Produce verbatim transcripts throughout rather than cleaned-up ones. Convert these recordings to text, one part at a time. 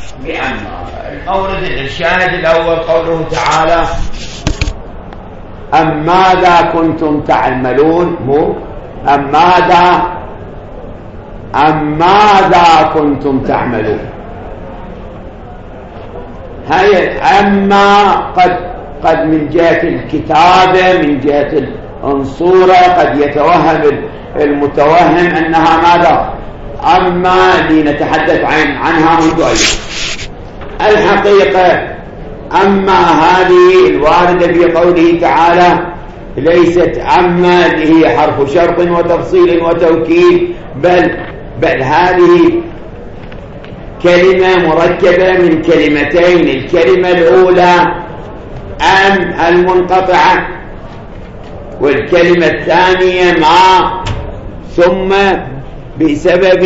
بأما. المورد الشاهد الأول قوله تعالى أم ماذا كنتم تعملون، مو أم ماذا أم ماذا كنتم تعملون. هاي أما قد قد من جهة الكتابة من جهة الأنصورة قد يتوهم المتوهم أنها ماذا أما لنتحدث عن عنها منذ أيام. الحقيقة أما هذه الواردة في قوله تعالى ليست أما اللي هي حرف شرط وتفصيل وتوكيد، بل بل هذه كلمة مركبة من كلمتين. الكلمة الأولى أم المنقطعة، والكلمة الثانية ما، ثم بسبب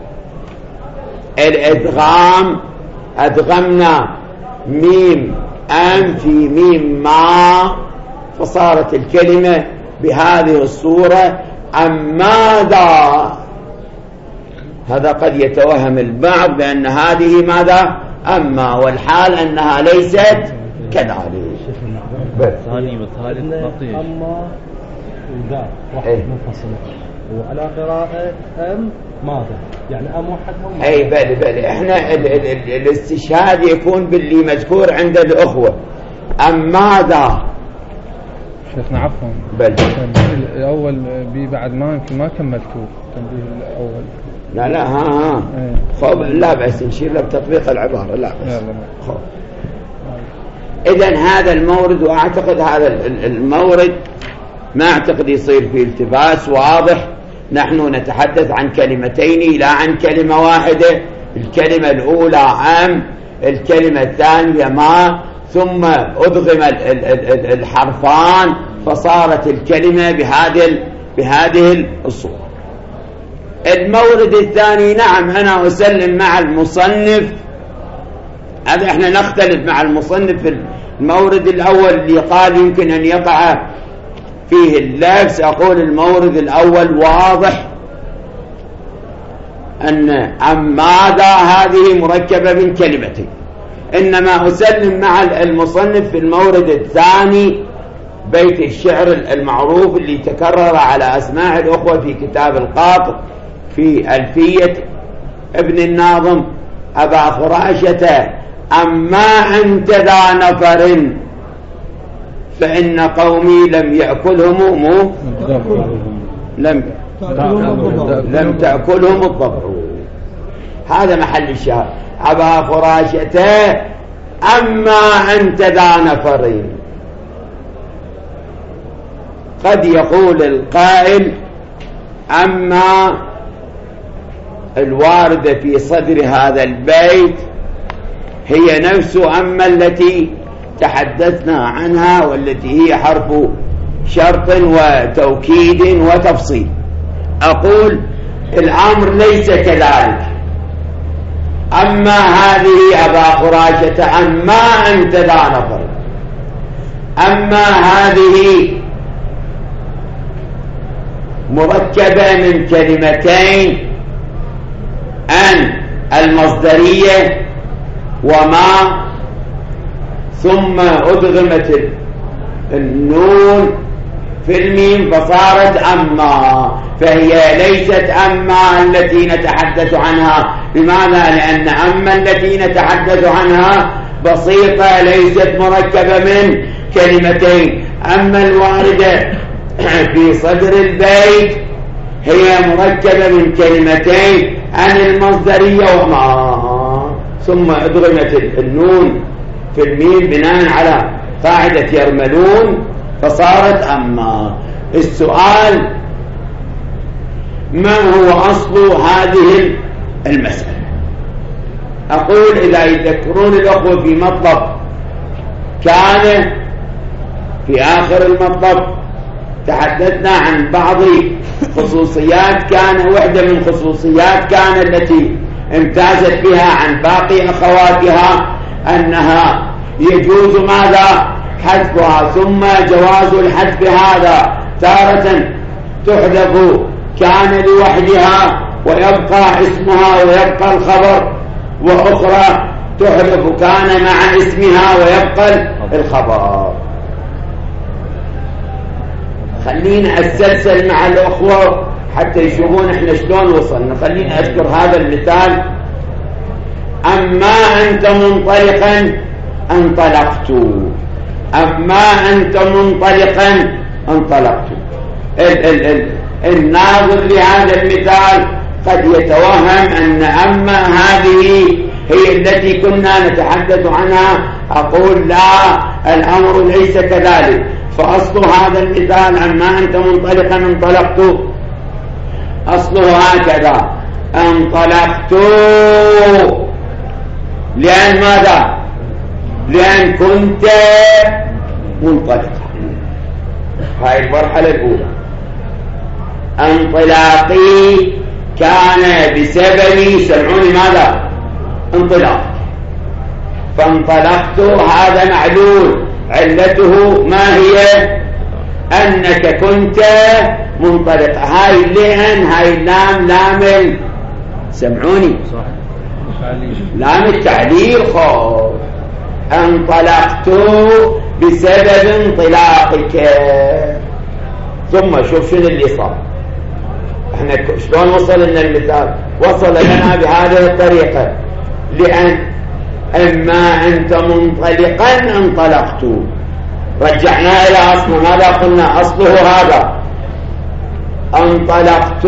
الإدغام أدغمنا ميم أم في ميم ما، فصارت الكلمة بهذه الصورة أم ماذا. هذا قد يتوهم البعض بأن هذه ماذا أما، والحال أنها ليست كذلك. ثاني وثالث نقيش أما وذا واحد منفصل، وعلى قراءة أم ماذا يعني أم وحدها. أي بل بل إحنا ال ال ال الاستشهاد يكون باللي مذكور عند الأخوة. أم ماذا شيخنا عفوا بل الأول بي بعد ما يمكن ما كملتوه تنبيه الأول. لا لا ها ها خب لا بس نشير له بتطبيق العبارة. لا بس خب. إذن هذا المورد، وأعتقد هذا المورد ما أعتقد يصير فيه التباس، واضح. نحن نتحدث عن كلمتين لا عن كلمة واحدة. الكلمة الأولى أم، الكلمة الثانية ما، ثم أدغم الحرفان فصارت الكلمة بهذه بهذه الصورة. المورد الثاني نعم أنا أسلم مع المصنف، هذا احنا نختلف مع المصنف في المورد الأول اللي قال يمكن أن يقع فيه اللبس. أقول المورد الأول واضح أن أم ماذا هذه مركبة من كلمتين، إنما أسلم مع المصنف في المورد الثاني بيت الشعر المعروف اللي تكرر على أسماع الأخوة في كتاب القاطر في ألفية ابن الناظم أبا فراشة أما أنت ذا نفر فإن قومي لم يأكلهم مو لم لم تأكلهم الضبع. هذا محل الشاهد. أبا فراشة أما أنت ذا نفر. قد يقول القائل أما الواردة في صدر هذا البيت هي نفس أما التي تحدثنا عنها، والتي هي حرف شرط وتوكيد وتفصيل. أقول الأمر ليس كذلك. أما هذه أبا خراشة أما أنت ذا نفر، أما هذه مركبة من كلمتين أن المصدرية وما، ثم أدغمت النون في الميم فصارت أما، فهي ليست أما التي نتحدث عنها. بمعنى لأن أما التي نتحدث عنها بسيطة ليست مركبة من كلمتين. أما الواردة في صدر البيت هي مركبة من كلمتين أن المصدرية وما، ثم أدغمت النون في الميم بناء على قاعدة يرملون فصارت أما. السؤال ما هو أصل هذه المسألة؟ أقول إذا يذكرون الأخوة في مطلب كان في آخر المطلب تحدثنا عن بعض خصوصيات كان، واحدة من خصوصيات كان التي امتازت بها عن باقي أخواتها أنها يجوز ماذا حذفها، ثم جواز الحذف هذا تارة تحذف كان لوحدها ويبقى اسمها ويبقى الخبر، وأخرى تحذف كان مع اسمها ويبقى الخبر. خلينا أسلسل مع الأخوة حتى يشوفون احنا شلون وصلنا. خلينا أذكر هذا المثال. أما أنت منطلقا انطلقت، أما أنت منطلقا انطلقت. ال ال ال الناظر لهذا المثال قد يتوهم أن أما هذه هي التي كنا نتحدث عنها. أقول لا، الأمر ليس كذلك. فأصل هذا المثال أما أنت منطلقا انطلقت أصله هكذا: انطلقت لأن ماذا؟ لأن كنت منطلقا. هاي المرحلة الأولى. انطلاقي كان بسبب سمعوني ماذا؟ انطلاق. فانطلقت هذا معلول، علته ما هي؟ أنك كنت منطلقا. هاي لأن هاي اللام لام سمعوني لام التعليل. خو انطلقت بسبب انطلاقك. ثم شوف شنو اللي صار. احنا شلون وصل لنا المثال؟ وصل لنا بهذه الطريقة: لأن اما انت منطلقا انطلقت. رجعنا الى اصله. ماذا قلنا؟ اصله هذا: انطلقت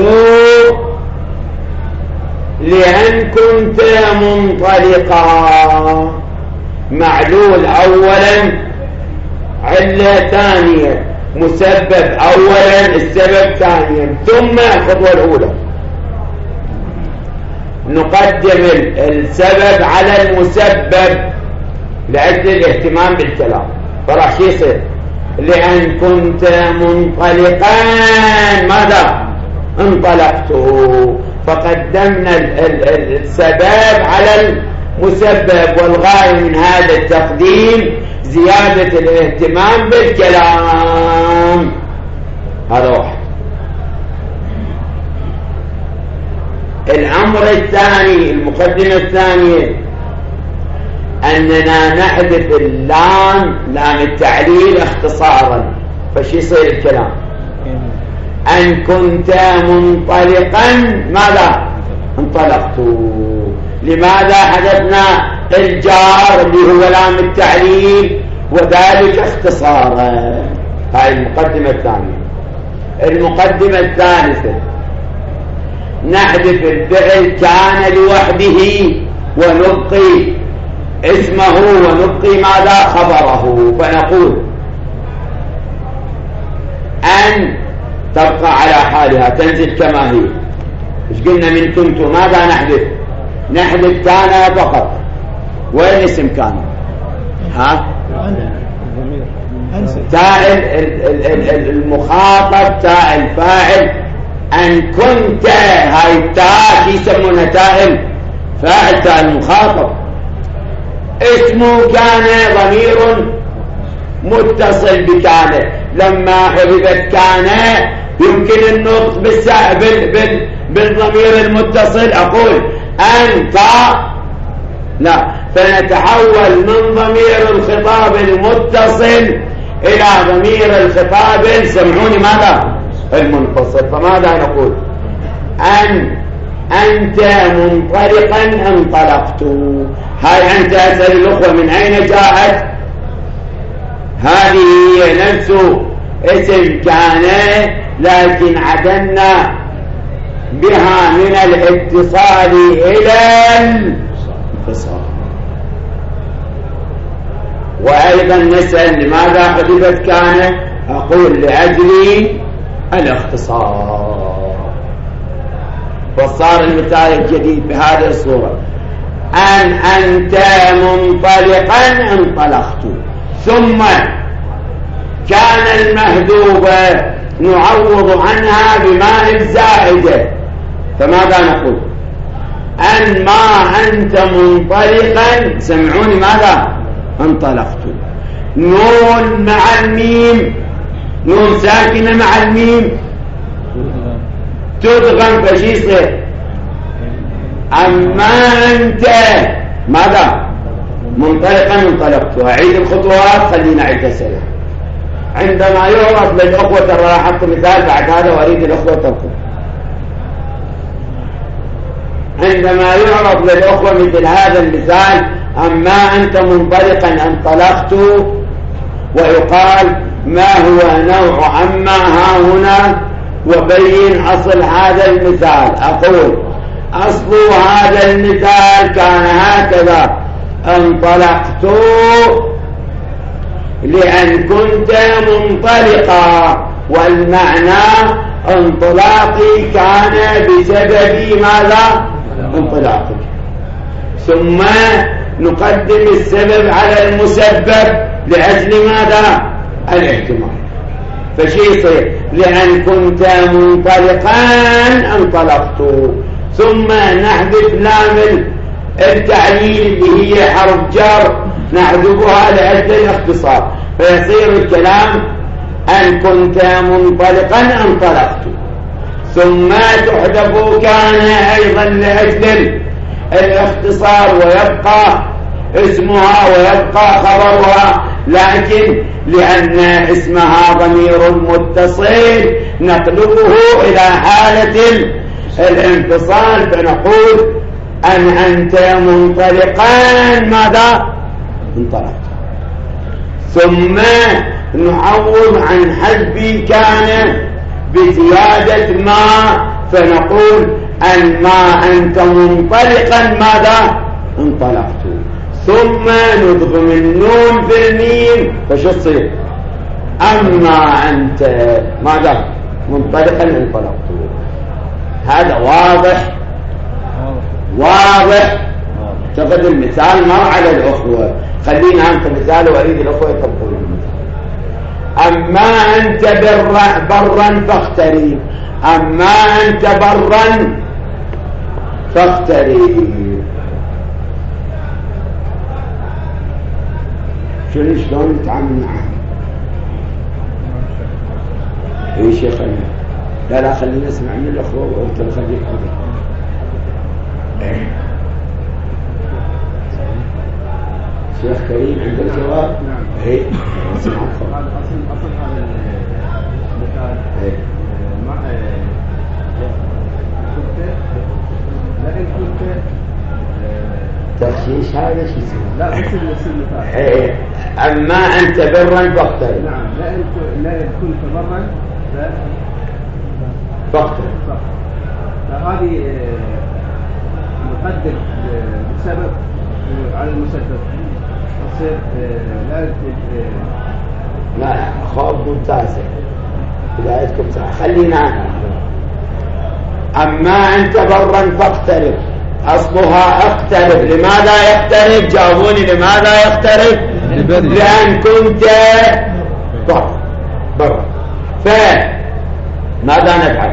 لأن كنت منطلقا. معلول اولا، علة ثانية، مسبب اولا، السبب ثانيا، ثم الخطوة الاولى نقدم السبب على المسبب لأجل الاهتمام بالكلام. فراح شو يصير؟ لأن كنت منطلقا ماذا؟ انطلقت. فقدمنا السبب على المسبب، والغاية من هذا التقديم زيادة الاهتمام بالكلام. هذا واحد. الأمر الثاني، المقدمة الثانية، أننا نحذف اللام لام التعليل اختصارا. فش يصير الكلام؟ أن كنت منطلقا ماذا؟ انطلقت. لماذا حذفنا الجار اللي هو لام التعليل؟ وذلك اختصارا. هاي المقدمة الثانية. المقدمة الثالثة: نحذف الفعل كان لوحده ونبقي اسمه ونبقي ماذا؟ خبره. فنقول أن تبقى على حالها، تنزل كما هي. مش قلنا من كنت ماذا نحذف؟ نحذف كان فقط. وين اسم كان؟ ها؟ تاء المخاطب، تاء الفاعل. أن كنت، هاي التاء يسمونها تاء الفاعل، تاء المخاطب. اسمه كان ضمير متصل بكان. لما حذفت كان يمكن النطق بال بال بالضمير المتصل. أقول أنت، لا، فنتحول من ضمير الخطاب المتصل إلى ضمير الخطاب سمعوني ماذا؟ المنفصل. فماذا نقول؟ أن أنت منطلقا انطلقت. هاي أنت أسأل الأخوة من أين جاءت؟ هذه هي نفس اسم كان، لكن عدلنا بها من الاتصال إلى الانفصال. وأيضا نسأل لماذا حذفت كان؟ أقول لأجل الاختصار. فصار المثال الجديد بهذه الصورة: أن أنت منطلقا انطلقت. ثم كان المهذوبة نعوض عنها بماء الزائدة. فماذا نقول؟ أن ما أنت منطلقا سمعوني ماذا؟ انطلقت. نون مع الميم، نون ساكنة مع الميم تدغم. فشي يصير؟ أما أنت ماذا؟ منطلقا انطلقت. أعيد الخطوات، خلينا أعيد السنة. عندما يعرض للأخوة، ترى لاحظت مثال بعد هذا وأريد الأخوة تنقل. عندما يعرض للأخوة مثل هذا المثال، أما أنت منطلقا انطلقت، ويقال ما هو نوع أما ها هنا، وبين أصل هذا المثال. أقول أصل هذا المثال كان هكذا: انطلقت لأن كنت منطلقا، والمعنى انطلاقي كان بسبب ماذا؟ انطلاقك. ثم نقدم السبب على المسبب لأجل ماذا؟ الاحتمال. فشي يصير لأن كنت منطلقا انطلقت، ثم نحذف لام التعليل اللي هي حرف جر، نحذفها لأجل الاختصار، فيصير الكلام أن كنت منطلقا انطلقت، ثم تحذف كان أيضا لأجل الاختصار، ويبقى اسمها ويبقى خبرها، لكن لأن اسمها ضمير متصل نقلبه إلى حالة الانفصال، فنقول أن أنت منطلقا ماذا؟ انطلقت. ثم نعوض عن حذف كان بزيادة ما، فنقول أن ما أنت منطلقا ماذا؟ انطلقت. ثم ندغم النون في الميم، فشو تصير؟ أما أنت ماذا؟ منطلقا انطلقت. هذا واضح واضح. تقد المثال مر على الأخوة، خلينا أنت مثال وأريد الأخوة يطبقون المثال. أما أنت برا, برا فاختري، أما أنت برا فاختري. شنو شلون نتعامل معه؟ اي شيخ خلينا لا لا خلينا نسمع من الأخوة وأنت خليك هذا. شيخ كريم عندك جواب؟ نعم. ايه اصل اصل اصل هذا المثال ايه مع كنت لكن كنت تخشيش هذا شيء اسمه لا بس المثال ايه اما انت برا فاختر. نعم لأن لأن كنت برا فاختر. فهذه نقدر بسبب على المسبب تصير لا لا خوف ممتازة بدايتكم صح. خلينا أما أنت برا فاقترب، أصلها اقترب. لماذا يقترب؟ جاوبوني لماذا يقترب؟ لأن كنت برا برا. فماذا نفعل؟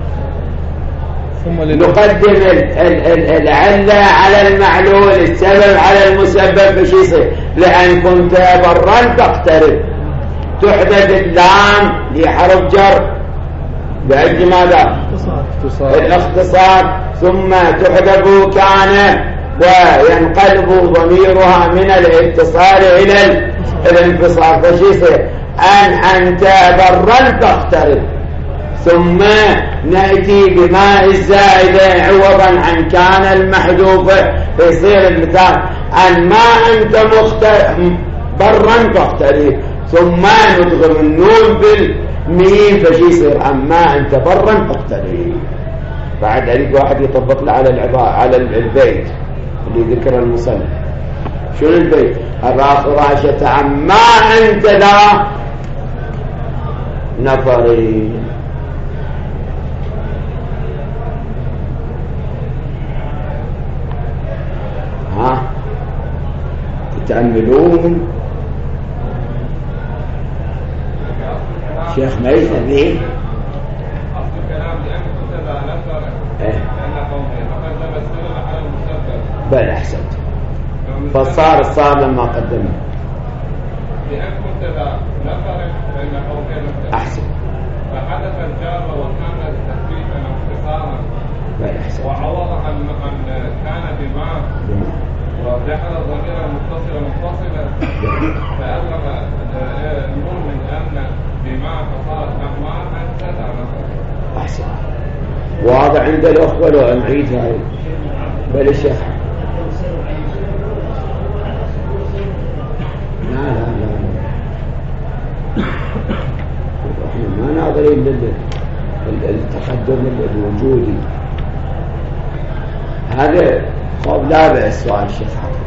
نقدم العلة على المعلول، السبب على المسبب. فشي يصير؟ لأن كنت برا فاقترب، تحدث اللام لحرف جر بأجل ماذا؟ الاختصار. ثم تحدث كان وينقلب ضميرها من الاتصال إلى الانفصال. فشي يصير؟ أن أنت برا فاقترب، ثم نأتي بماء الزائدة عوضا عن كان المحذوفة، فيصير المثال أن ما أنت مختلف برا فاقترب، ثم ندغم النون بالميم. فشي يصير؟ أما أنت برا فاقترب. بعد أريد واحد يطبق له على العبارة على البيت اللي ذكر المصنف. شنو البيت؟ أبا فراشة أما أنت لا نفرين. ها تتأملون شيخ ميثم ذي أصل الكلام لأن كنت لا نفر لأن قومي فقدم السبب على المسبب. بل أحسنت. فصار الصار لما قدمه لأن كنت لا نفر لأن قومي أحسن. فحدث الجار وكان تثبيتا واختصارا بل أحسنت. وعوض عن كان بما وجعل الضمير المتصل منفصلا فأبلغ النون من أن بما فصلت مهما أنت تعلم. أحسن. وهذا عند الأخوة لو نعيد هاي بل الشيخ لا لا لا احنا ما ناظرين للتقدم الوجودي هذا خب لا بأس سؤال الشيخ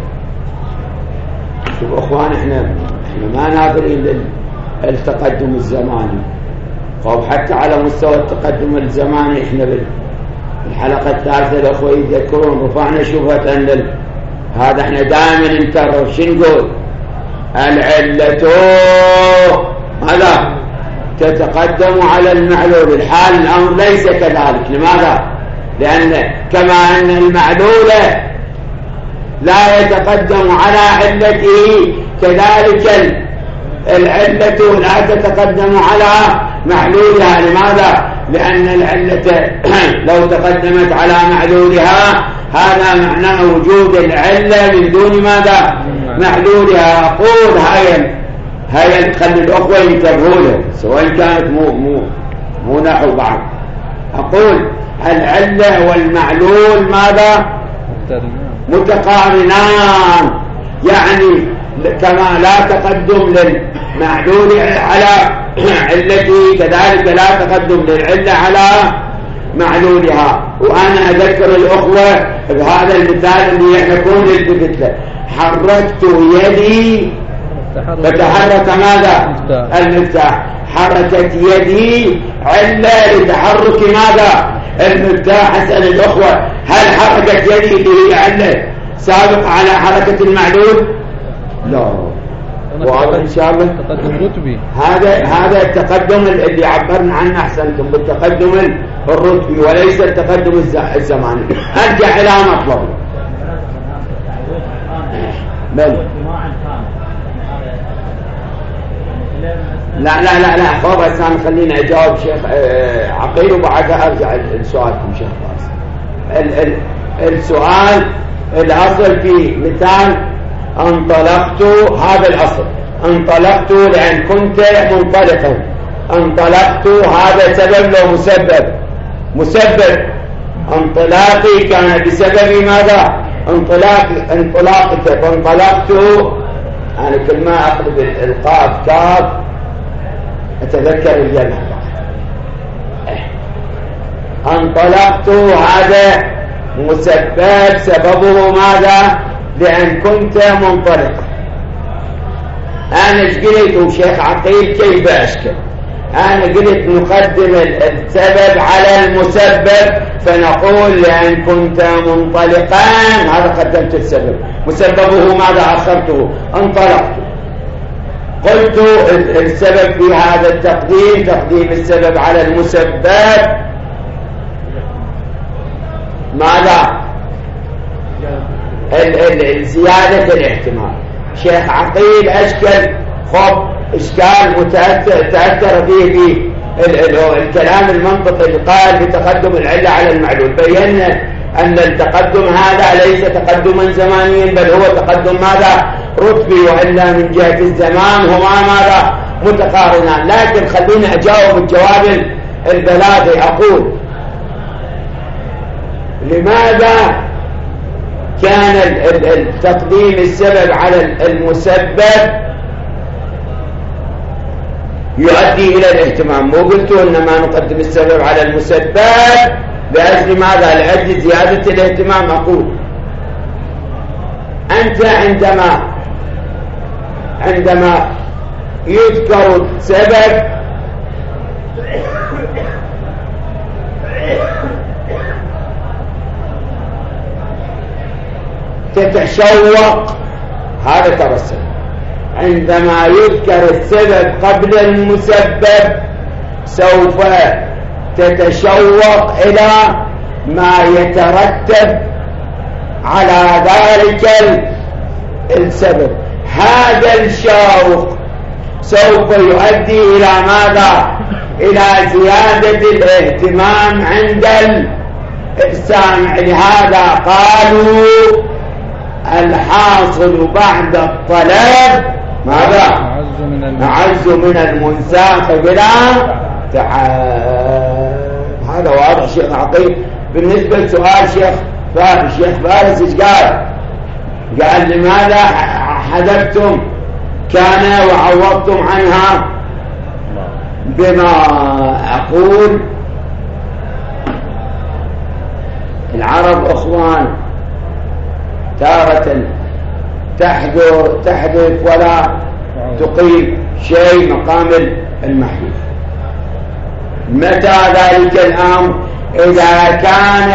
شوف اخوان احنا احنا ما ناظرين للتقدم الزماني خب حتى على مستوى التقدم الزماني احنا بالحلقة الثالثة الاخوة يذكرون رفعنا شبهة ان هذا احنا دائما نكرر شو نقول العلة هذا تتقدم على المعلول الحال الأمر ليس كذلك. لماذا؟ لأن كما أن المعلول لا يتقدم على علته كذلك العلة لا تتقدم على معلولها. لماذا؟ لأن العلة لو تقدمت على معلولها هذا معناه وجود العلة من دون ماذا؟ معلولها. أقول هاي هاي خلي الأخوة ينتبهوا سواء كانت مو مو مو نحو بعض. أقول العلة والمعلول ماذا؟ متقارنان، يعني كما لا تقدم للمعلول على علته كذلك لا تقدم للعلة على معلولها. وأنا أذكر الأخوة بهذا المثال اللي احنا كون التفت له حركت يدي فتحرك ماذا؟ المفتاح. حركت يدي علة لتحرك ماذا؟ المفتاح. أسأل الأخوة هل حركت يدي اللي هي علة سابق على حركة المعلول؟ لا. وهذا إن شاء الله تقدم رتبي. هذا هذا التقدم اللي عبرنا عنه أحسنتم بالتقدم الرتبي وليس التقدم الزماني. أرجع إلى مطلب بل لا لا لا لا خلاص أنا خليني أجاوب شيخ عقيل وبعدها أرجع لسؤالكم شيخ فاس. ال ال السؤال الأصل في مثال انطلقت، هذا الأصل انطلقت لأن كنت منطلقا. انطلقت هذا سبب لو مسبب؟ مسبب. انطلاقي كان بسبب ماذا؟ انطلاق انطلاقك. فانطلقت أنا كل ما أقلب القاف كاف أتذكر الجمع. انطلقت هذا مسبب سببه ماذا؟ لأن كنت منطلقا. أنا ايش قلت وشيخ عقيل كيف أشكل؟ أنا قلت نقدم السبب على المسبب فنقول لأن كنت منطلقا هذا قدمت السبب. مسببه ماذا؟ أخرته. انطلقت. قلت السبب في هذا التقديم تقديم السبب على المسبب ماذا؟ زيادة الاحتمال. شيخ عقيل أشكل خب إشكال متأثر تأثر فيه في الكلام المنطقي اللي قال بتقدم العلة على المعلول. بينا أن التقدم هذا ليس تقدما زمانيا بل هو تقدم ماذا؟ رتبي، وإلا من جهة الزمان هما ماذا؟ متقارنان. لكن خليني أجاوب الجواب البلاغي. أقول لماذا كان التقديم السبب على المسبب يؤدي إلى الاهتمام؟ مو قلتوا إنما نقدم السبب على المسبب لأجل ماذا؟ لأجل زيادة الاهتمام. أقول أنت عندما عندما يذكر سبب تتشوق، هذا ترى السبب. عندما يذكر السبب قبل المسبب سوف تتشوق إلى ما يترتب على ذلك السبب. هذا الشوق سوف يؤدي إلى ماذا؟ إلى زيادة الاهتمام عند السامع. لهذا قالوا الحاصل بعد الطلب ماذا؟ أعز من المنساق بلا تعب. هذا واضح شيخ عقيل. بالنسبة لسؤال شيخ فارس، شيخ فارس ايش قال؟ قال لماذا حذفتم كان وعوضتم عنها بما أقول العرب أخوان تارة تحذر تحذف ولا تقيم شيء مقام المحذوف. متى ذلك الأمر؟ إذا كان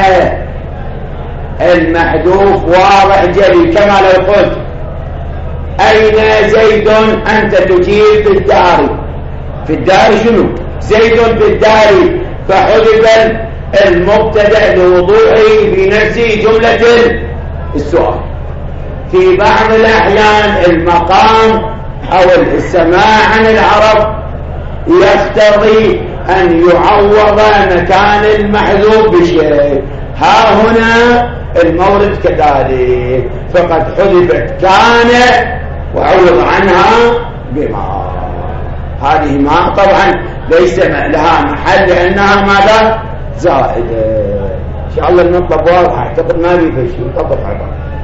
المحذوف واضح جلي، كما لو قلت أين زيد؟ أنت تجيب في الدار. في الدار شنو؟ زيد في الدار، فحذف المبتدأ لوضوحه في نفس جملة السؤال. في بعض الأحيان المقام أو السماع عن العرب يقتضي أن يعوض مكان المحذوف بشيء. ها هنا المورد كذلك، فقد حذفت كان وعوض عنها بما. هذه ما طبعا ليس لها محل لأنها ماذا؟ زائدة. إن شاء الله المطلب واضح، أعتقد ما في شيء طبق على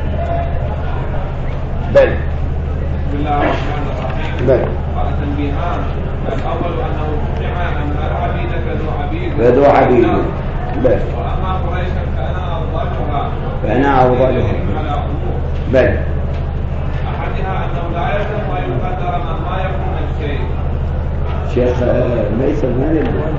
بل بسم الله الرحمن الرحيم. بل قال تنبيهان. الأول أنه جمع أن العبيد كذو عبيد كذو عبيد. بل وأما قريشا فأنا أفضلها فأنا أفضلها. بل أحدها أنه لا يلزم أن يقدر من ما يكون من شيء. شيخ ليس من الدول.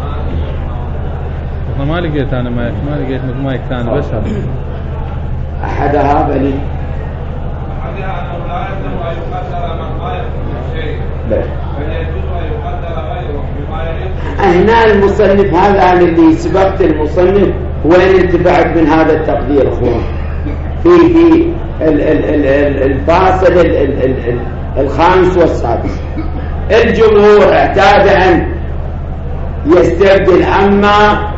ما لقيت أنا مايك، ما لقيت مايك ثاني بس هذا. أحدها بلي أحدها أنه لا يلزم أن يقدر من ما يكون من شيء، بل بل يجوز أن يقدر غيره بما يليق. هنا المصنف هذا اللي سبقت المصنف وين انتبعت من هذا التقدير اخوان؟ في في ال ال ال الفاصل ال ال ال الخامس والسادس. الجمهور اعتاد ان يستبدل اما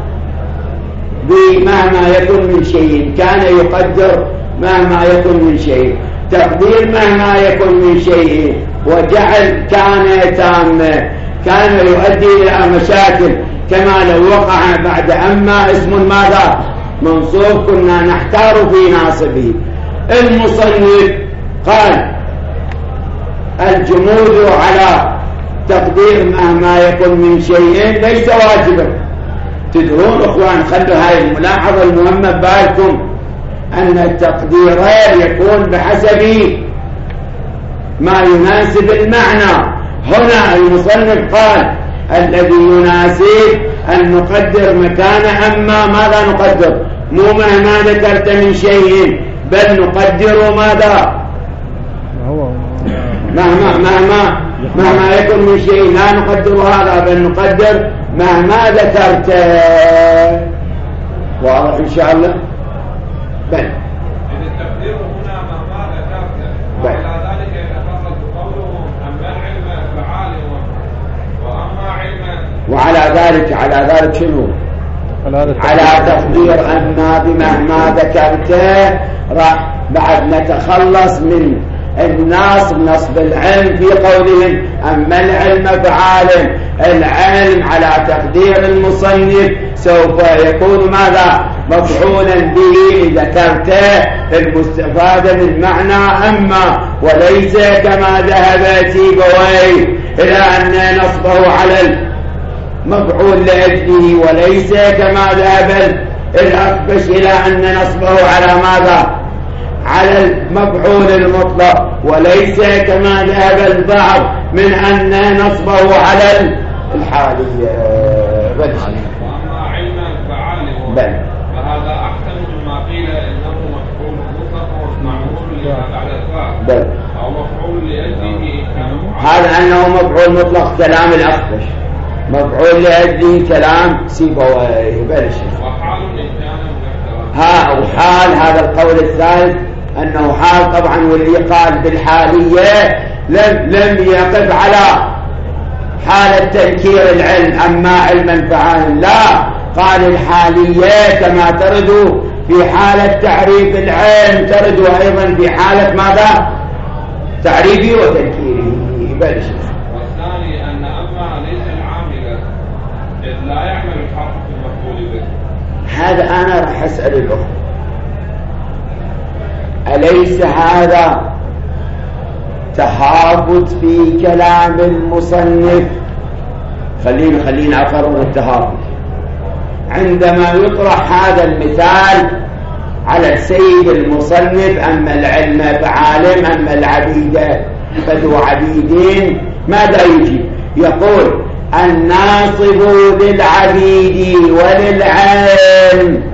بمهما يكن من شيء، كان يقدر مهما يكن من شيء، تقدير مهما يكن من شيء، وجعل كان تامه كان يؤدي إلى مشاكل، كما لو وقع بعد أما اسم ماذا؟ منصوب، كنا نحتار في ناصبه. المصنف قال الجمود على تقدير مهما يكن من شيء ليس واجبا. تدرون اخوان، خلوا هاي الملاحظة المهمة ببالكم، أن التقدير يكون بحسب ما يناسب المعنى. هنا المصنف قال الذي يناسب أن نقدر مكان أما ماذا نقدر؟ مو مهما ذكرت من شيء، بل نقدر ماذا؟ مهما مهما مهما يكن من شيء لا نقدر هذا، بل نقدر مهما ذكرت. واضح إن شاء الله؟ بل التقدير هنا مهما ذكرت، وعلى ذلك يتفصل قوله أما العلم فعالم وأما علما. وعلى ذلك على ذلك شنو؟ على تقدير أما بمهما ذكرته. راح بعد نتخلص من الناس نصب العلم في قولهم أما العلم فعالم. العلم على تقدير المصنف سوف يكون ماذا؟ مفعولا به ذكرته المستفاد من معنى أما، وليس كما ذهب سيبويه إلى أن نصبه على المفعول لأجله، وليس كما ذهب الأخفش إلى أن نصبه على ماذا؟ على المفعول المطلق، وليس كما ذهب البعض من أن نصبه على الحالية. بل وأما علما فعالم، بل فهذا أحسن مما قيل إنه مفعول مطلق معمول لما بعد الفاء، بل أو مفعول لأجله. هذا أنه مفعول مطلق كلام الأخفش، مفعول لأجله كلام سيبويه. بل وحال إن ها وحال هذا القول الثالث أنه حال طبعا، واللي قال بالحالية لم لم يقف على حالة تنكير العلم أما علما فعالا، لا، قال الحالية كما ترد في حالة تعريف العلم ترد أيضا في حالة ماذا؟ تعريفه وتذكيره. بلش. والثاني أن أما ليس العامل إذ لا يعمل الحرف في المفعول به. هذا أنا راح أسأل الأخوة، أليس هذا تهافت في كلام المصنف؟ خلينا خلينا أقرر التهافت. عندما يطرح هذا المثال على السيد المصنف، أما العلم فعالم أما العبيد فذو عبيدين، ماذا يجي؟ يقول الناصب للعبيد وللعلم.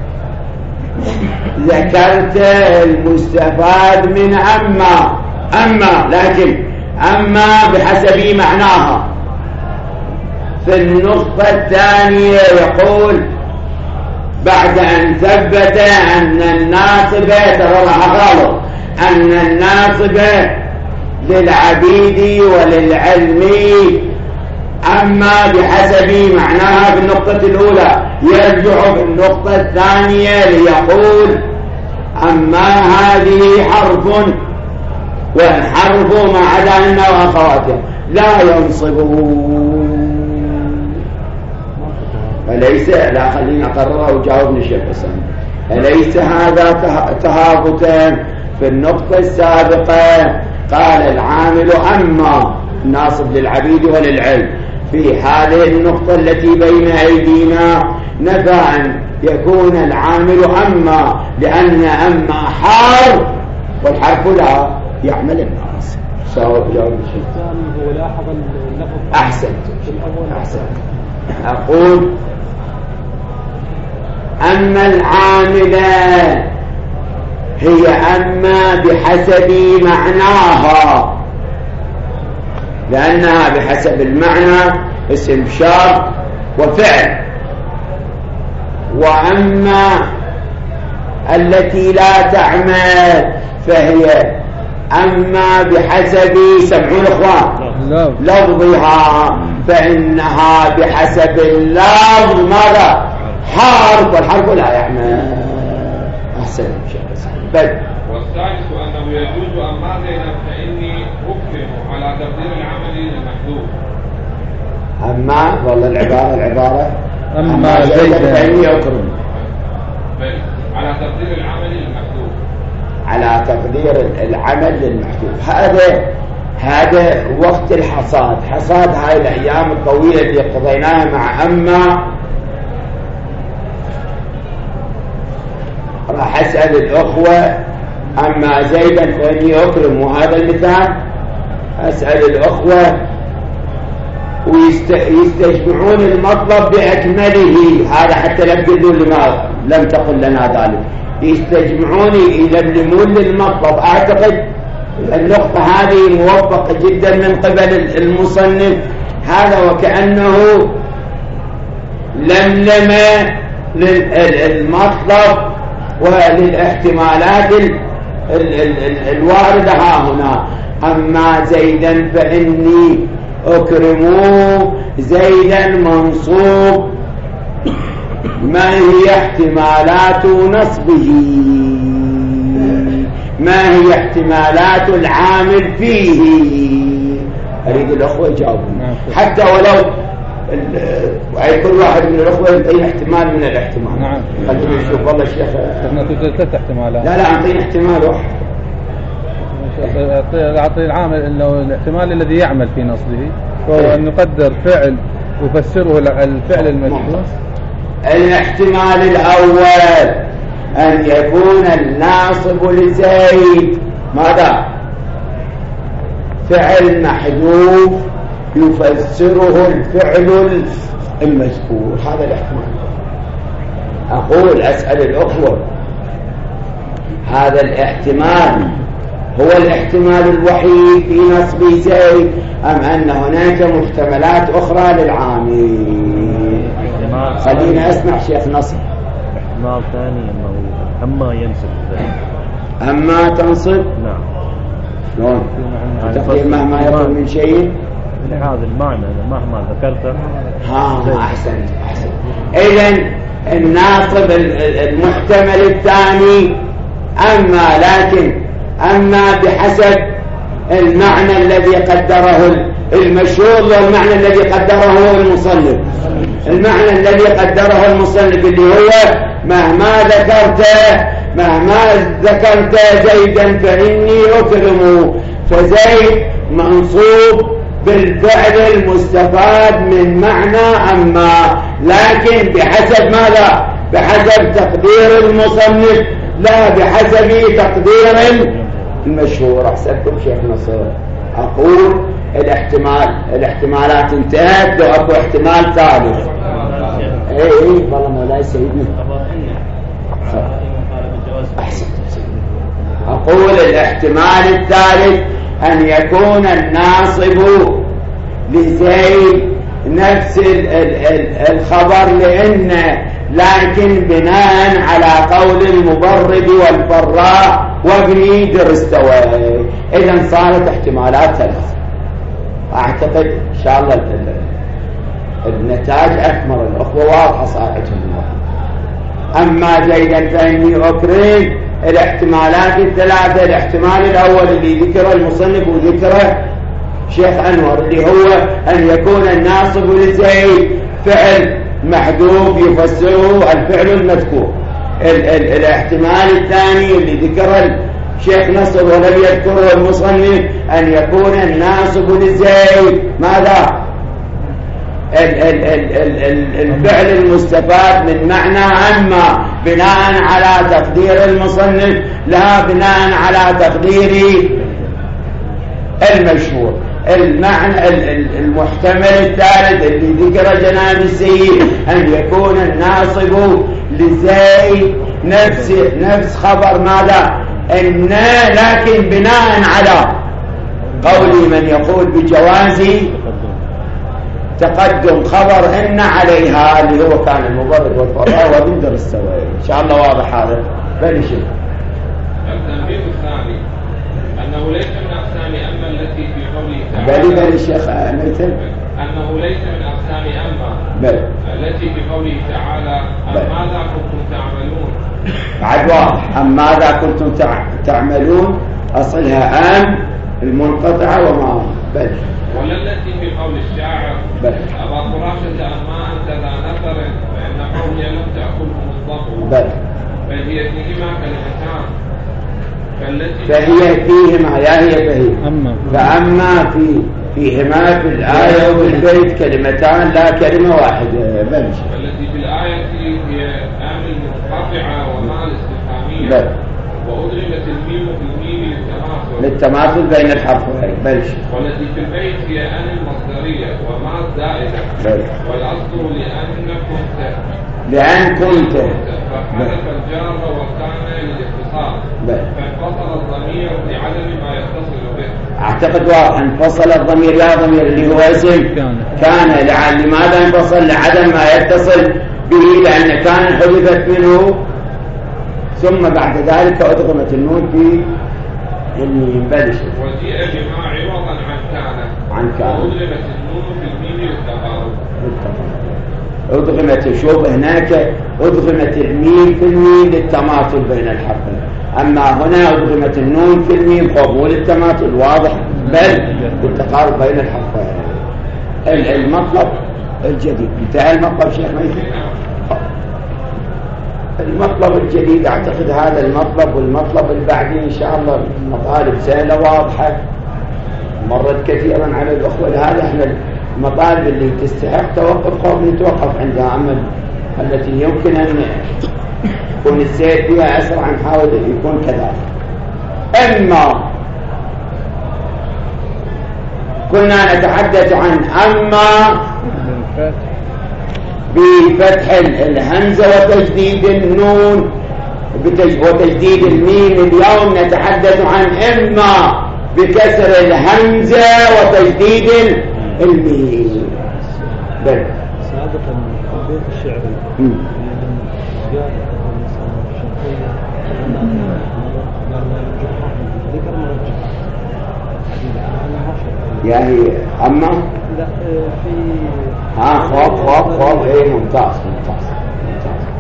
ذكرت المستفاد من أما أما لكن أما بحسب معناها. في النقطة الثانية يقول بعد أن ثبت أن الناصب ترى غلط، أن الناصب للعبيد وللعلم أما بحسب معناها في النقطة الأولى، يرجع في النقطة الثانية ليقول أما هذه حرف، والحرف ما عدا أن وأخواته لا ينصبون. فليس، لا خلينا أقررها وجاوبني الشيخ حسن، أليس هذا تهافتا؟ في النقطة السابقة قال العامل أما الناصب للعبيد وللعلم، في هذه النقطة التي بين أيدينا نفى أن يكون العامل أما، لأن أما حرف والحرف لا يعمل الناصب. سواء جاوب الشيخ هو لاحظ اللفظ أحسن أحسن. أقول أما العاملة هي أما بحسب معناها، لأنها بحسب المعنى اسم شرط وفعل. وأما التي لا تعمل فهي أما بحسب، سمعون إخوان، لفظها، فإنها بحسب اللفظ ماذا؟ حرف، والحرف لا يعمل. أحسن شيء. والثالث أنه يجوز أما زينب فإني أكرم على تقدير العمل المحذوف. أما والله العبارة العبارة أما زينب فإني أكرم على تقدير العمل المحذوف، على تقدير العمل المحذوف. هذا هذا وقت الحصاد، حصاد هاي الأيام الطويلة اللي قضيناها مع أما. راح أسأل الأخوة أما زيدا فإني أكرم، وهذا المثال أسأل الأخوة ويستجمعون المطلب بأكمله. هذا حتى لا تقولوا لما لم تقل لنا ذلك، يستجمعون يلملمون للمطلب. أعتقد النقطة هذه موفقة جدا من قبل المصنف، هذا وكأنه لملم للمطلب وللاحتمالات الواردة ها هنا. أما زيدا فإني أكرموا، زيدا منصوب، ما هي احتمالات نصبه؟ ما هي احتمالات العامل فيه؟ أريد الأخوة يجاوبون، حتى ولو أي كل واحد من الأخوة يعطينا احتمال من الاحتمال. نعم. خلينا نشوف. والله الشيخ احنا توجد ثلاث احتمالات. لا لا أعطينا احتمال واحد. أعطي العامل إنه الاحتمال الذي يعمل في نصبه وهو أن نقدر فعل وفسره الفعل المجهول. الاحتمال الأول أن يكون الناصب لزيد ماذا؟ فعل محذوف يفسره الفعل المذكور. هذا الاحتمال. أقول أسأل الأخوة، هذا الاحتمال هو الاحتمال الوحيد في نصب زيد أم أن هناك محتملات أخرى للعامل؟ خلينا أسمع شيخ نصر. احتمال ثاني أنه أما ينصب أما تنصب. نعم. شلون؟ تقدير مهما يكون من شيء هذا المعنى مهما ذكرته. ها أحسنت أحسنت. إذن الناصب المحتمل الثاني. أما لكن أما بحسب المعنى الذي قدره المشهور والمعنى الذي قدره المصنف. المعنى الذي قدره المصنف اللي هو مهما ذكرت مهما ذكرت زيدا فإني أكرم، فزيد منصوب بالفعل المستفاد من معنى أما، لكن بحسب ماذا؟ بحسب تقدير المصنف لا بحسب تقدير المشهور. أحسنتم شيخ نصر. أقول الاحتمال الاحتمالات انتهت، لو أكو احتمال ثالث. اي اي والله مولاي سيدنا. أحسن. أقول الاحتمال الثالث أن يكون الناصب لزيد نفس الخبر، لأن لكن بناء على قول المبرد والفراء وابن درستوي. إذن صارت احتمالات ثلاث. أعتقد إن شاء الله النتاج أكمل، الأخوة واضحة صارتهم. أما زيدا فإني أكرم الاحتمالات الثلاثة. الاحتمال الأول اللي ذكره المصنف وذكره شيخ أنور اللي هو أن يكون الناصب لزيد فعل محذوف يفسره الفعل المذكور. ال ال الاحتمال الثاني اللي ذكره شيخ نصر ولم يذكره المصنف أن يكون الناصب لزيد ماذا؟ ال ال ال ال ال الفعل المستفاد من معنى أما بناء على تقدير المصنف لا بناء على تقدير المشهور. المعنى المحتمل الثالث اللي ذكر جناب السيد أن يكون الناصب لزيد نفس نفس خبر ماذا؟ إن لكن بناء على قول من يقول بجواز تقدم خبر إن عليها اللي هو كان المبرد والفراء وبندر السوائل. إن شاء الله واضح هذا. بل شيء التنبيه الثاني أنه ليس من أقسام أما التي في قوله تعالى. بل بل الشيخ مثل أنه ليس من أقسام أما بل التي في قوله تعالى أم ماذا كنتم تعملون. بعد واضح. أم ماذا كنتم تعملون أصلها أم المنقطعة وما بل. ولا التي في قول الشاعر بل أبا قراشة أما أنت ذا نفر فإن قومي لم تأكلهم الضبع. بل بل هي فيهما كلمتان فهي فيهما يا هي فهي فأما في فيهما في الآية والبيت كلمتان لا كلمة واحدة. بل التي في الآية هي آم المنقطعة وما الاستفهامية وأدغمت الميم في الميم للتماثل للتماثل بين الحرفين. بل والتي في البيت هي آن المصدرية وما الزائدة. بل والأصل لأن كنت لأن كنت فحدث الجار وكان للاتصال فانفصل الضمير لعدم ما يتصل به. أعتقد واضح. انفصل الضمير يا ضمير اللي هو اسم كان. كان لماذا انفصل؟ لعدم ما يتصل به، لأن كان حذفت منه ثم بعد ذلك أدغمت النون في الميم. بلش وجيء بما عوضا عن كان عن كان وأدغمت النون في الميم للتقارب. أدغمت شوف هناك أدغمت الميم في الميم للتماثل بين الحرفين، أما هنا أدغمت النون في الميم قبول التماثل واضح بل بالتقارب بين الحرفين. المطلب الجديد انتهى المطلب شيخ ميثم. المطلب الجديد أعتقد هذا المطلب والمطلب البعدي إن شاء الله مطالب سهلة واضحة مرت كثيرا على الأخوة. هذا احنا المطالب اللي تستحق توقف قوم نتوقف عندها، أما التي يمكن أن يكون السير فيها أسرع نحاول يكون كذلك. أما كنا نتحدث عن أما بفتح الهمزة وتجديد النون وتجديد الميم. اليوم نتحدث عن إما بكسر الهمزة وتجديد الميم. بل سابقا البيت الشعري جاء الشرقية ذكر مرجح يا هي أما لا في ها خوف خوف خوف. ايه ممتاز ممتاز ممتاز.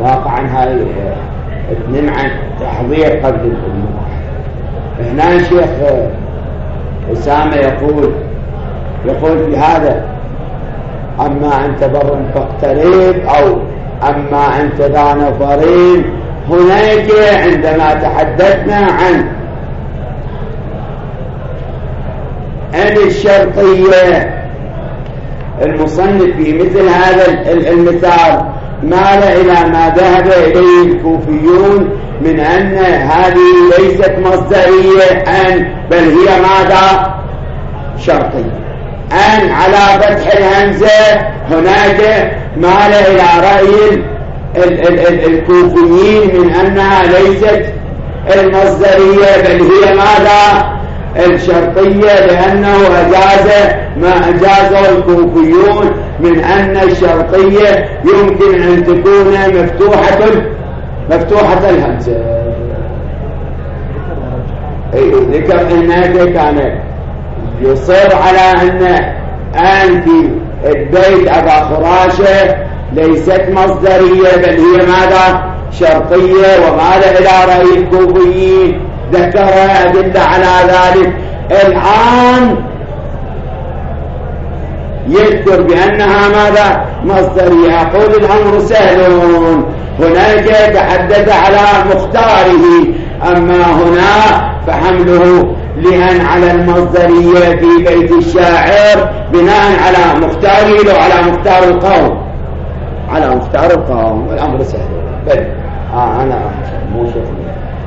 واقعا هاي تنم عن تحضير قبل المباح. هنا الشيخ أسامة يقول يقول في هذا: أما أنت بر فاقترب، أو أما أنت ذا نفرين. هناك عندما تحدثنا عن أن الشرطية، المصنف في مثل هذا المثال مال إلى ما ذهب إليه الكوفيون من أن هذه ليست مصدرية أن بل هي ماذا؟ شرطية. أن على فتح الهمزة هناك مال إلى رأي ال ال ال الكوفيين من أنها ليست المصدرية بل هي ماذا؟ الشرطية، لأنه أجاز ما أجازه الكوفيون من أن الشرطية يمكن أن تكون مفتوحة مفتوحة الهمزة. أي ذكر هناك كان يصر على أن أن في البيت أبا خراشة ليست مصدرية بل هي ماذا؟ شرطية، ومال إلى رأي الكوفيين ذكر أدلة على ذلك. الآن يذكر بأنها ماذا؟ مصدرية. يقول الأمر سهل، هناك تحدث على مختاره، أما هنا فحمله لأن على المصدرية في بيت الشاعر بناء على مختاره لو على مختار القوم، على مختار القوم. والأمر سهل. بل آه أنا مو شوفني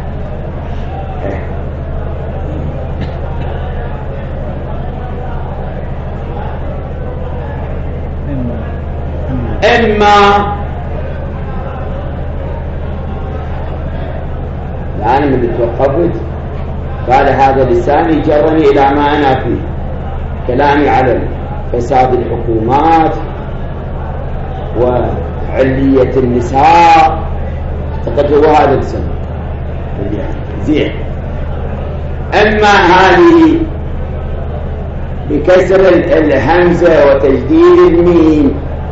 إما الآن من اللي توقفت قال هذا لساني جرني إلى ما أنا فيه، كلامي على فساد الحكومات وعلية النساء، اعتقد هو هذا لسان زين. أما هذه بكسر الهمزة وتجديد الميم،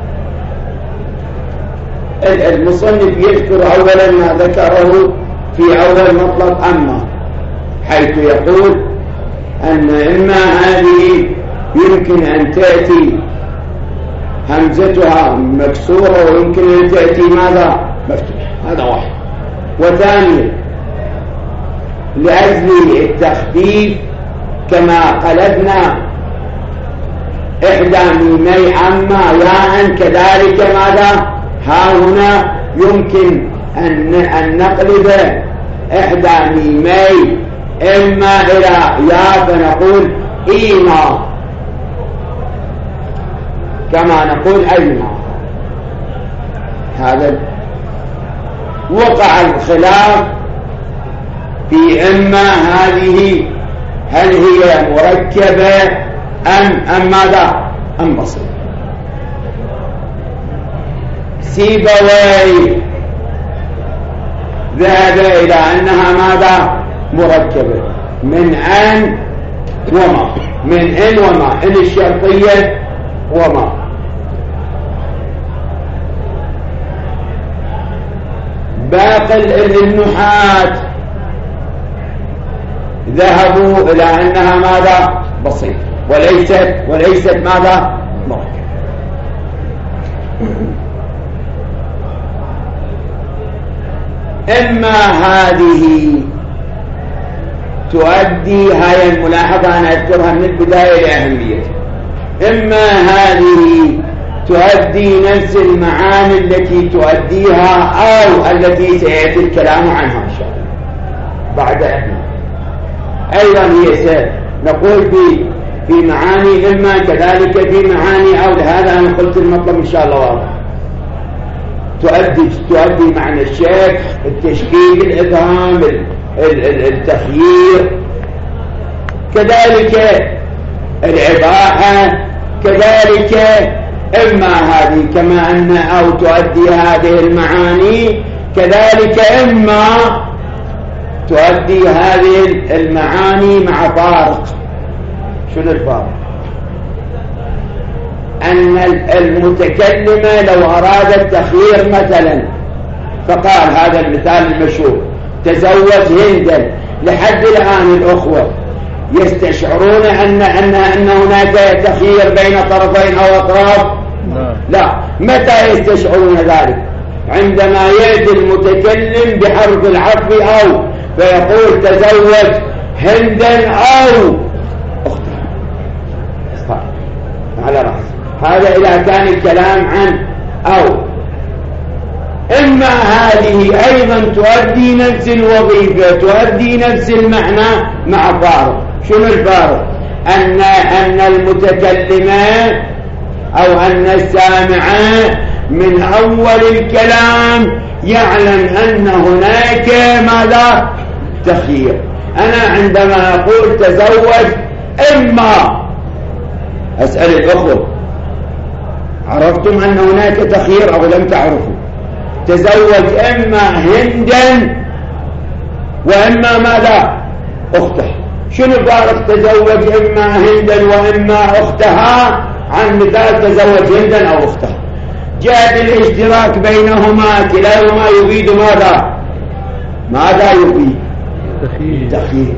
المصنف يذكر أولا ما ذكره في أول مطلب أما، حيث يقول أن إما هذه يمكن أن تأتي همزتها مكسورة ويمكن أن تأتي ماذا؟ مفتوحة. هذا واحد. وثانيا لأجل التخفيف كما قلبنا إحدى ميمي أما ياء كذلك ماذا؟ ها هنا يمكن أن, أن نقلب إحدى ميمي إما إلى ياء فنقول إيما كما نقول أيما. هذا وقع الخلاف في إما هذه هل هي مركبة أم أم ماذا؟ أم بسيطة. سيبويه ذهب إلى أنها ماذا؟ مركبة من أن وما، من إن وما، إن الشرطية وما. باقي النحاة ذهبوا إلى أنها ماذا؟ بسيطة وليست وليست ماذا؟ مركبة. إما هذه تؤدي، هاي الملاحظة أنا أذكرها من البداية لأهميتها، إما هذه تؤدي نفس المعاني التي تؤديها أو التي سيأتي الكلام عنها إن شاء الله بعد أهمية. أيضا هي سهل نقول في في معاني إما كذلك في معاني أو، لهذا أنا قلت المطلب إن شاء الله واضح. تؤدي تؤدي معنى الشك، التشكيك، الإبهام، التخيير، كذلك العباءة، كذلك إما هذه كما أن أو تؤدي هذه المعاني، كذلك إما تؤدي هذه المعاني مع فارق. شنو الفارق؟ أن المتكلمة لو أراد التخيير مثلا فقال هذا المثال المشهور تزوج هندا. لحد الآن الأخوة يستشعرون أن, أن, أن هناك تخيير بين طرفين أو أطراف؟ لا. متى يستشعرون ذلك؟ عندما يأتي المتكلم بحرف العطف أو، فيقول تزوج هندا أو أختها على رأس. هذا إذا كان الكلام عن أو. إما هذه أيضا تؤدي نفس الوظيفة، تؤدي نفس المعنى مع فارق. شنو الفارق؟ أن, أن المتكلم أو أن السامع من أول الكلام يعلم أن هناك ماذا؟ تخيير. أنا عندما أقول تزوج، إما أسأل الأخوة عرفتم أن هناك تخيير أو لم تعرفوا؟ تزوج إما هندا وإما ماذا؟ أخته. شنو فارق تزوج إما هندا وإما أختها عن مثال تزوج هندا أو أختها؟ جاء الاشتراك بينهما، كلاهما يفيد ماذا؟ ماذا يفيد؟ تخيير. تخيير.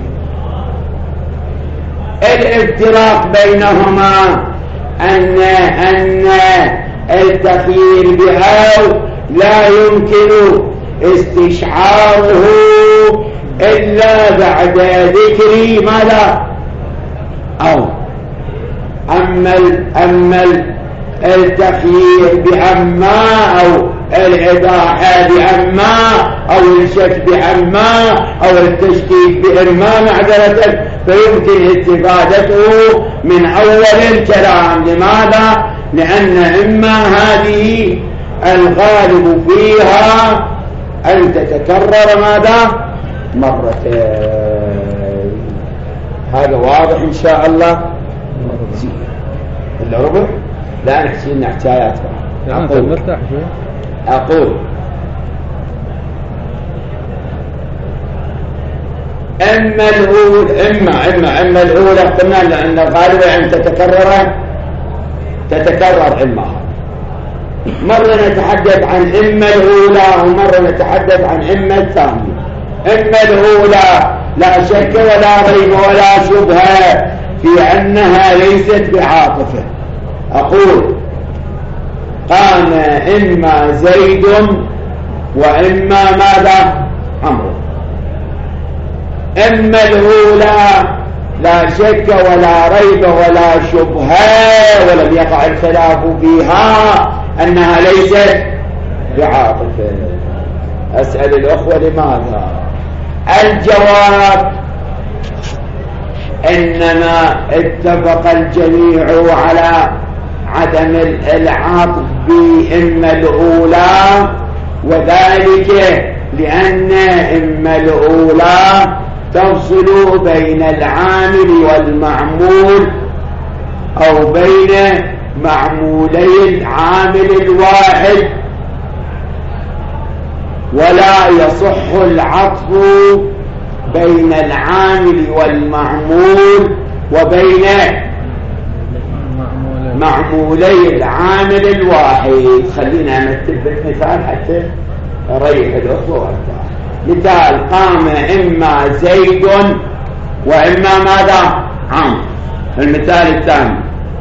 الافتراق بينهما أن أن التخيير بأو لا يمكن استشعاره إلا بعد ذكر ماذا؟ أو. أما أما التخيير بأما أو الإضاحة بأما أو الشك بأما أو التشكيك بإما معذرة، فيمكن استفادته من أول الكلام. لماذا؟ لأن إما هذه الغالب فيها أن تتكرر ماذا؟ مرتين. هذا واضح إن شاء الله. الربع لا نحكي لنا حكايات. أقول أقول إما الأولى إما إما إما الأولى قلنا لأن غالبا أن تتكرر تتكرر إما. مرة نتحدث عن إما الأولى ومرة نتحدث عن إما الثانية. إما الأولى لا شك ولا ريب ولا شبهة في أنها ليست بعاطفة. أقول قام إما زيد وإما ماذا؟ عمرو. إما الأولى لا شك ولا ريب ولا شبهة ولم يقع الخلاف فيها أنها ليست بعاطفة. أسأل الأخوة لماذا؟ الجواب إنما اتفق الجميع على عدم العطف بإما الأولى، وذلك لأن إما الأولى تفصل بين العامل والمعمول أو بين معمولي العامل الواحد، ولا يصح العطف بين العامل والمعمول وبين معمولي العامل الواحد. خلينا نكتب المثال حتى أريح الأخوة وارتاح. مثال قام إما زيد وإما ماذا؟ عمرو. المثال الثاني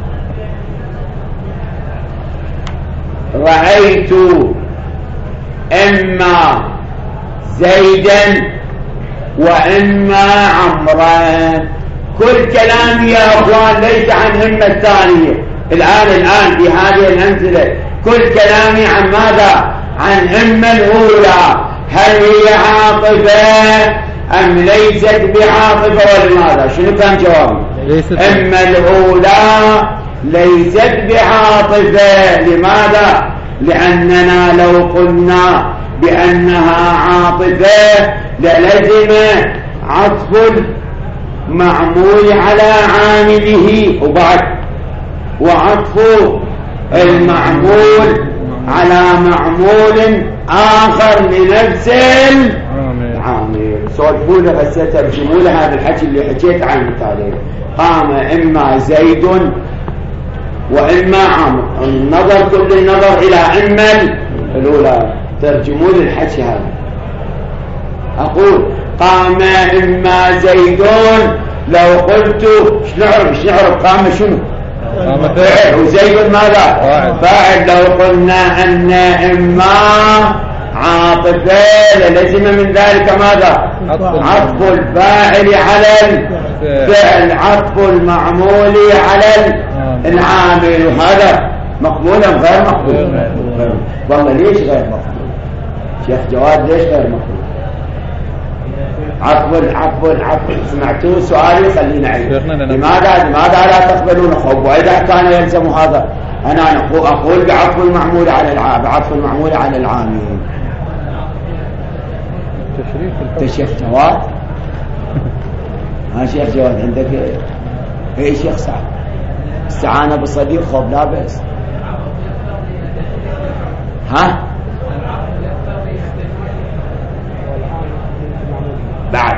رأيت إما زيدا وإما عمرا. كل كلام يا أخوان ليس عن إما الثانية. الآن الآن في هذه الأمثلة كل كلامي عن ماذا؟ عن إما الأولى. هل هي عاطفة أم ليست بعاطفة ولماذا؟ شنو كان جوابي؟ إما الأولى ليست بعاطفة. لماذا؟ لأننا لو قلنا بأنها عاطفة للزم عطف المعمول على عامله وبعد وعطف المعمول على معمول آخر لنفس العامل. صوتوا له هسه ترجموا له هذا الحكي اللي حكيت عنه مثالين. قام إما زيد وإما عمرو. النظر كل النظر إلى إما الأولى. ترجموا لي الحكي هذا. أقول قام إما زيدون، لو قلت ايش نعرف ايش نعرف قام شنو؟ فاعل، وزيد ماذا؟ فاعل. لو قلنا أن إما عاطفين لزم من ذلك ماذا؟ عطف الفاعل على الفعل، عطف المعمول على العامل. وهذا مقبول أم غير مقبول؟ والله ليش غير مقبول شيخ جواد؟ ليش غير مقبول؟ عفوا عفوا عفوا سمعتوا سؤالي خلينا نعيد. لماذا لماذا لا تقبلون خوف؟ وإذا كان يلزم هذا أنا أقول بعطف المعمول على العامل، بعطف المعمول على العامل. شيخ جواد ها شيخ جواد عندك ايه شيخ سعد؟ استعانة بالصديق خوف لا بأس. ها بعد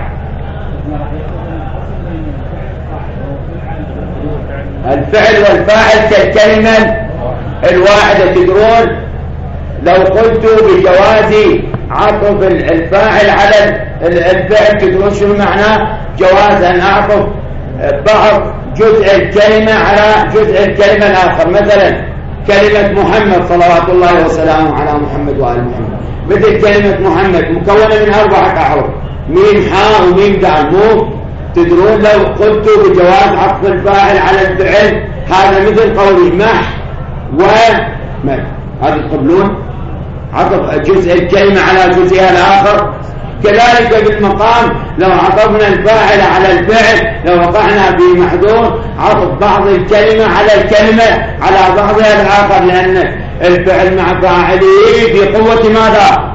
الفعل والفاعل كالكلمة الواحدة. تدرون لو قلت بجواز عطف الفاعل على الفعل تدرون شنو معناه؟ جواز أن أعطف بعض جزء الكلمة على جزء الكلمة الآخر. مثلا كلمة محمد صلوات الله وسلامه على محمد وآل محمد، مثل كلمة محمد مكونة من أربعة أحرف، ميم حاء وميم دال. مو تدرون لو قلت بجواز عطف الفاعل على الفعل هذا مثل قولي مح ومن، هذا تقبلون؟ عطف جزء الكلمة على جزئها الآخر. كذلك بالمقام لو عطفنا الفاعل على الفعل لو وقعنا في محذور عطف بعض الكلمة على الكلمة على بعضها الآخر، لأن الفعل مع فاعله في قوة ماذا؟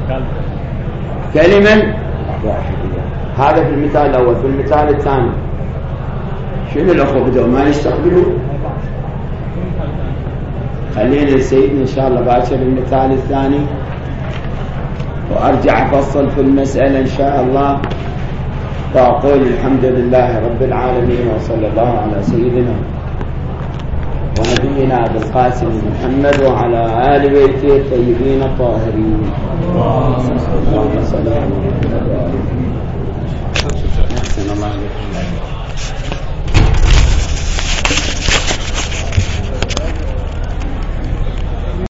كلمة. هذا في المثال الأول. في المثال الثاني شنو الأخوة بدأوا ما يستقبلوا؟ خلينا سيدنا إن شاء الله باكر المثال الثاني وأرجع أفصل في المسألة إن شاء الله، وأقول الحمد لله رب العالمين وصلى الله على سيدنا ونبينا بالقاسم محمد وعلى آل بيته الطيبين الطاهرين. اللهم صل على محمد.